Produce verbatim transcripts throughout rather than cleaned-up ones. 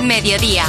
Mediodía.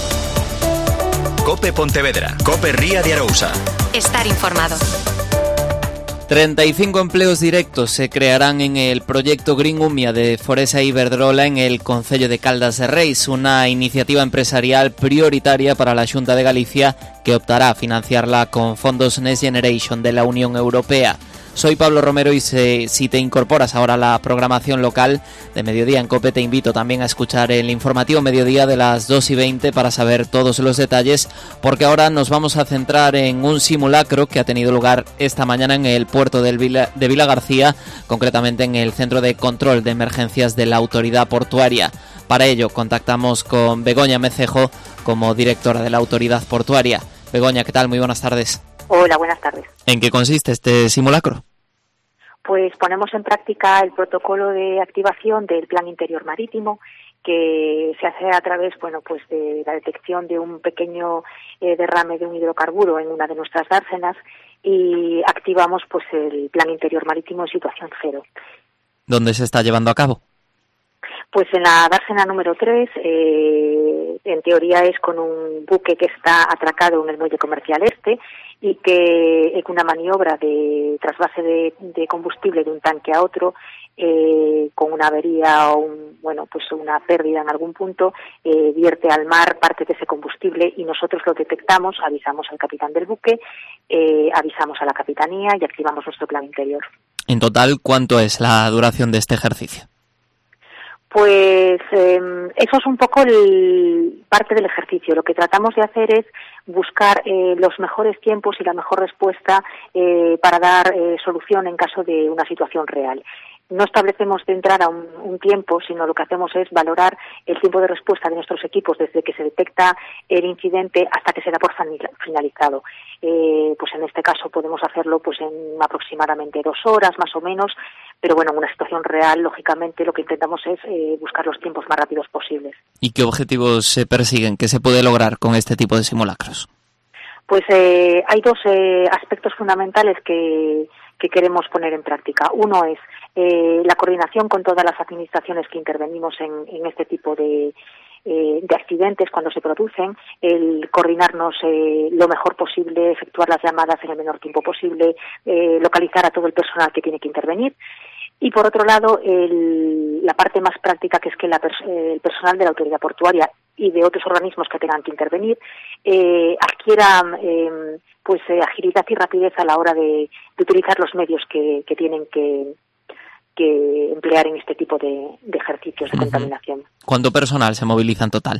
Cope Pontevedra. Cope Ría de Arousa. Estar informado. treinta y cinco empleos directos se crearán en el proyecto Green Umia de Foresa Iberdrola en el concello de Caldas de Reis, una iniciativa empresarial prioritaria para la Xunta de Galicia que optará a financiarla con fondos Next Generation de la Unión Europea. Soy Pablo Romero y se, si te incorporas ahora a la programación local de Mediodía en COPE, te invito también a escuchar el informativo Mediodía de las dos y veinte para saber todos los detalles, porque ahora nos vamos a centrar en un simulacro que ha tenido lugar esta mañana en el puerto del Vila, de Vilagarcía, concretamente en el Centro de Control de Emergencias de la Autoridad Portuaria. Para ello contactamos con Begoña Mecejo como directora de la Autoridad Portuaria. Begoña, ¿qué tal? Muy buenas tardes. Hola, buenas tardes. ¿En qué consiste este simulacro? Pues ponemos en práctica el protocolo de activación del Plan Interior Marítimo, que se hace a través, bueno, pues de la detección de un pequeño eh, derrame de un hidrocarburo en una de nuestras dársenas y activamos pues el Plan Interior Marítimo en situación cero. ¿Dónde se está llevando a cabo? Pues en la dársena número tres, eh, en teoría es con un buque que está atracado en el muelle comercial este y que en una maniobra de trasvase de, de combustible de un tanque a otro, eh, con una avería o un, bueno, pues una pérdida en algún punto, eh, vierte al mar parte de ese combustible y nosotros lo detectamos, avisamos al capitán del buque, eh, avisamos a la capitanía y activamos nuestro plan interior. En total, ¿cuánto es la duración de este ejercicio? Pues eh, eso es un poco el, parte del ejercicio. Lo que tratamos de hacer es buscar eh, los mejores tiempos y la mejor respuesta eh, para dar eh, solución en caso de una situación real. No establecemos de entrada un, un tiempo, sino lo que hacemos es valorar el tiempo de respuesta de nuestros equipos desde que se detecta el incidente hasta que se da por finalizado. Eh, pues en este caso podemos hacerlo pues en aproximadamente dos horas más o menos, pero bueno, en una situación real, lógicamente, lo que intentamos es eh, buscar los tiempos más rápidos posibles. ¿Y qué objetivos se persiguen? ¿Qué se puede lograr con este tipo de simulacros? Pues eh, hay dos eh, aspectos fundamentales que, que queremos poner en práctica. Uno es eh, la coordinación con todas las administraciones que intervenimos en, en este tipo de, eh, de accidentes cuando se producen, el coordinarnos eh, lo mejor posible, efectuar las llamadas en el menor tiempo posible, eh, localizar a todo el personal que tiene que intervenir. Y por otro lado, el, la parte más práctica, que es que la, el personal de la autoridad portuaria y de otros organismos que tengan que intervenir eh, adquieran eh, pues eh, agilidad y rapidez a la hora de, de utilizar los medios que, que tienen que, que emplear en este tipo de, de ejercicios de uh-huh. contaminación. ¿Cuánto personal se moviliza en total?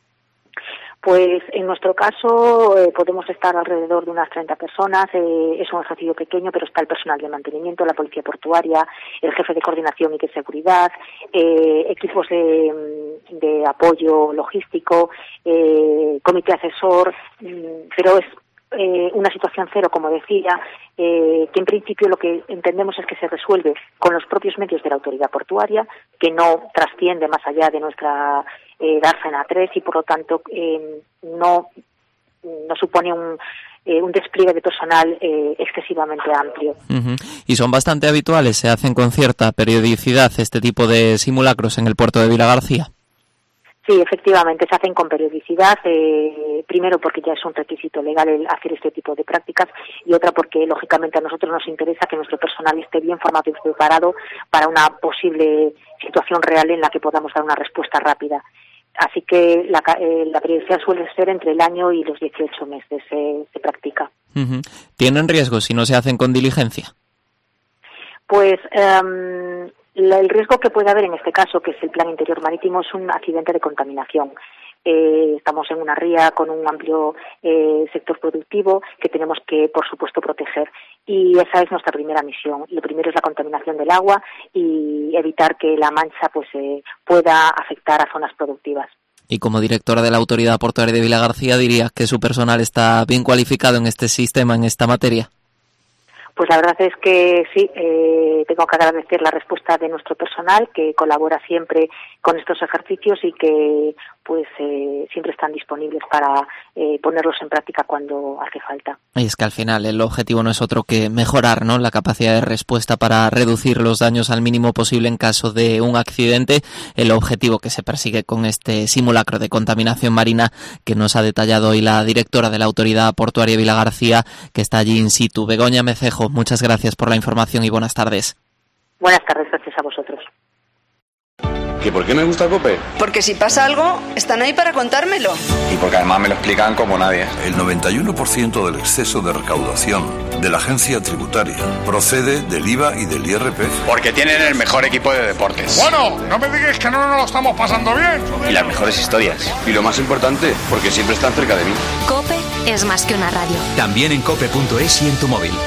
Pues en nuestro caso eh, podemos estar alrededor de unas treinta personas, eh, es un ejercicio pequeño, pero está el personal de mantenimiento, la policía portuaria, el jefe de coordinación y de seguridad, eh, equipos de, de apoyo logístico, eh, comité asesor, pero es eh, una situación cero, como decía, eh, que en principio lo que entendemos es que se resuelve con los propios medios de la autoridad portuaria, que no trasciende más allá de nuestra eh, dársena tres y por lo tanto eh, no, no supone un, eh, un despliegue de personal eh, excesivamente amplio. Uh-huh. Y son bastante habituales, se hacen con cierta periodicidad este tipo de simulacros en el puerto de Vilagarcía. Sí, efectivamente, se hacen con periodicidad, eh, primero porque ya es un requisito legal el hacer este tipo de prácticas y otra porque, lógicamente, a nosotros nos interesa que nuestro personal esté bien formado y preparado para una posible situación real en la que podamos dar una respuesta rápida. Así que la, eh, la periodicidad suele ser entre el año y los dieciocho meses, eh, se practica. Uh-huh. ¿Tienen riesgos si no se hacen con diligencia? Pues um, la, el riesgo que puede haber en este caso, que es el plan interior marítimo, es un accidente de contaminación. Eh, estamos en una ría con un amplio eh, sector productivo que tenemos que, por supuesto, proteger. Y esa es nuestra primera misión. Lo primero es la contaminación del agua y evitar que la mancha pues eh, pueda afectar a zonas productivas. Y como directora de la Autoridad Portuaria de Vilagarcía, ¿dirías que su personal está bien cualificado en este sistema, en esta materia? Pues la verdad es que sí, eh, tengo que agradecer la respuesta de nuestro personal, que colabora siempre con estos ejercicios y que pues eh, siempre están disponibles para eh, ponerlos en práctica cuando hace falta. Y es que al final el objetivo no es otro que mejorar, ¿no?, la capacidad de respuesta para reducir los daños al mínimo posible en caso de un accidente, el objetivo que se persigue con este simulacro de contaminación marina que nos ha detallado hoy la directora de la Autoridad Portuaria Vila García, que está allí in situ. Begoña Mecejo, muchas gracias por la información y buenas tardes. Buenas tardes, gracias a vosotros. ¿Y por qué me gusta COPE? Porque si pasa algo, están ahí para contármelo. Y porque además me lo explican como nadie. El noventa y uno por ciento del exceso de recaudación de la agencia tributaria procede del I V A y del I R P F. Porque tienen el mejor equipo de deportes. Bueno, no me digáis que no nos lo estamos pasando bien. Y las mejores historias. Y lo más importante, porque siempre están cerca de mí. COPE es más que una radio. También en cope punto es y en tu móvil.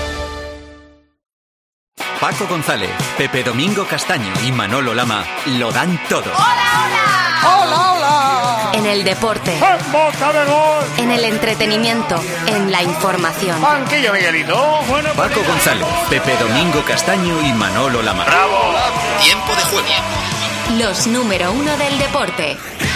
Paco González, Pepe Domingo Castaño y Manolo Lama lo dan todo. ¡Hola, hola! ¡Hola, hola! En el deporte. ¡En boca de gol! En el entretenimiento. En la información. ¡Banquillo, Miguelito! Bueno, Paco González, Pepe Domingo Castaño y Manolo Lama. ¡Bravo! Tiempo de juego. Los número uno del deporte.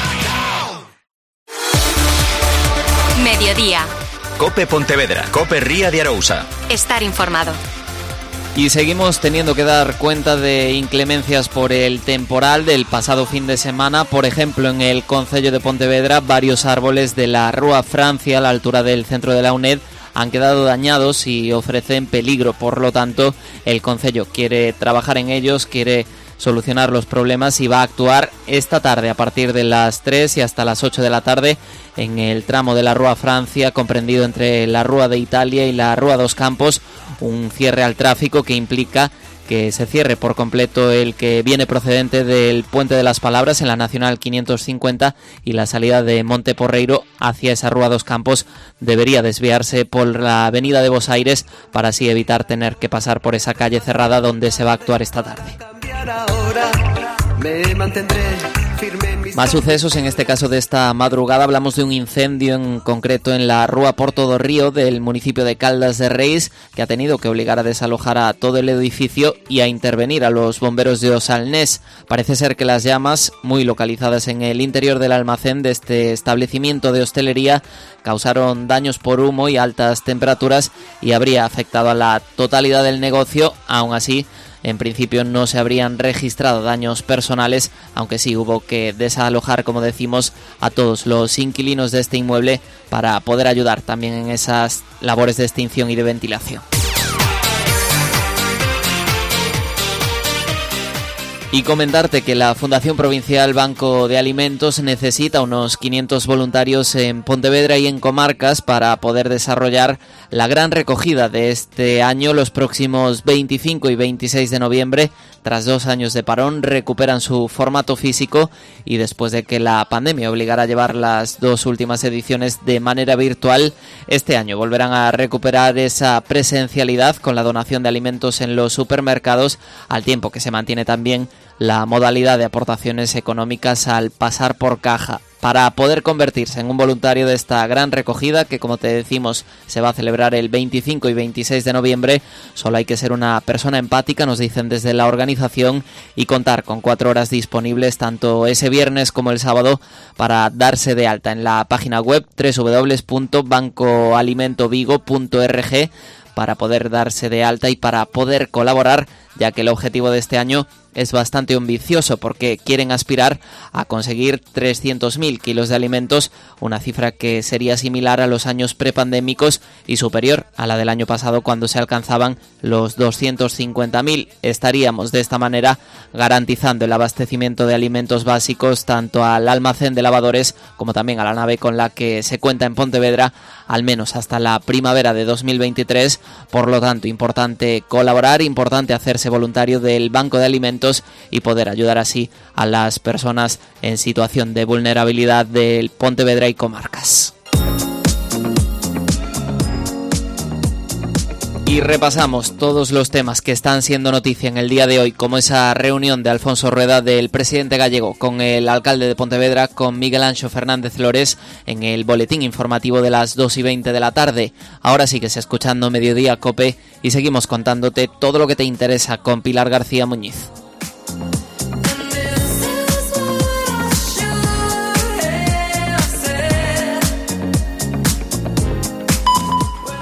Mediodía. Cope Pontevedra, Cope Ría de Arousa. Estar informado. Y seguimos teniendo que dar cuenta de inclemencias por el temporal del pasado fin de semana. Por ejemplo, en el concello de Pontevedra, varios árboles de la Rúa Francia, a la altura del centro de la UNED, han quedado dañados y ofrecen peligro. Por lo tanto, el concello quiere trabajar en ellos, quiere solucionar los problemas y va a actuar esta tarde a partir de las tres y hasta las ocho de la tarde en el tramo de la Rúa Francia, comprendido entre la Rúa de Italia y la Rúa dos Campos, un cierre al tráfico que implica que se cierre por completo el que viene procedente del Puente de las Palabras en la Nacional quinientos cincuenta y la salida de Monte Porreiro hacia esa Rúa dos Campos debería desviarse por la avenida de Bos Aires para así evitar tener que pasar por esa calle cerrada donde se va a actuar esta tarde. Más sucesos, en este caso de esta madrugada. Hablamos de un incendio en concreto en la Rúa Porto do Río del municipio de Caldas de Reis, que ha tenido que obligar a desalojar a todo el edificio y a intervenir a los bomberos de Osalnés. Parece ser que las llamas, muy localizadas en el interior del almacén de este establecimiento de hostelería, causaron daños por humo y altas temperaturas y habría afectado a la totalidad del negocio. Aún así, en principio no se habrían registrado daños personales, aunque sí hubo que desalojar, como decimos, a todos los inquilinos de este inmueble para poder ayudar también en esas labores de extinción y de ventilación. Y comentarte que la Fundación Provincial Banco de Alimentos necesita unos quinientos voluntarios en Pontevedra y en comarcas para poder desarrollar la gran recogida de este año. Los próximos veinticinco y veintiséis de noviembre, tras dos años de parón, recuperan su formato físico y después de que la pandemia obligara a llevar las dos últimas ediciones de manera virtual, este año volverán a recuperar esa presencialidad con la donación de alimentos en los supermercados, al tiempo que se mantiene también la modalidad de aportaciones económicas al pasar por caja. Para poder convertirse en un voluntario de esta gran recogida, que como te decimos se va a celebrar el veinticinco y veintiséis de noviembre, solo hay que ser una persona empática, nos dicen desde la organización, y contar con cuatro horas disponibles tanto ese viernes como el sábado para darse de alta en la página web doble u doble u doble u punto banco alimento vigo punto org para poder darse de alta y para poder colaborar, ya que el objetivo de este año es bastante ambicioso porque quieren aspirar a conseguir trescientos mil kilos de alimentos, una cifra que sería similar a los años prepandémicos y superior a la del año pasado cuando se alcanzaban los doscientos cincuenta mil. Estaríamos de esta manera garantizando el abastecimiento de alimentos básicos tanto al almacén de lavadores como también a la nave con la que se cuenta en Pontevedra, al menos hasta la primavera de dos mil veintitrés. Por lo tanto, importante colaborar, importante hacerse voluntario del Banco de Alimentos y poder ayudar así a las personas en situación de vulnerabilidad del Pontevedra y comarcas. Y repasamos todos los temas que están siendo noticia en el día de hoy, como esa reunión de Alfonso Rueda del presidente gallego con el alcalde de Pontevedra, con Miguel Anxo Fernández Lores, en el boletín informativo de las dos y veinte de la tarde. Ahora sigues escuchando Mediodía Cope y seguimos contándote todo lo que te interesa con Pilar García Muñiz.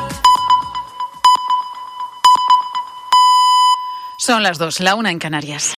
Son las dos, la una en Canarias.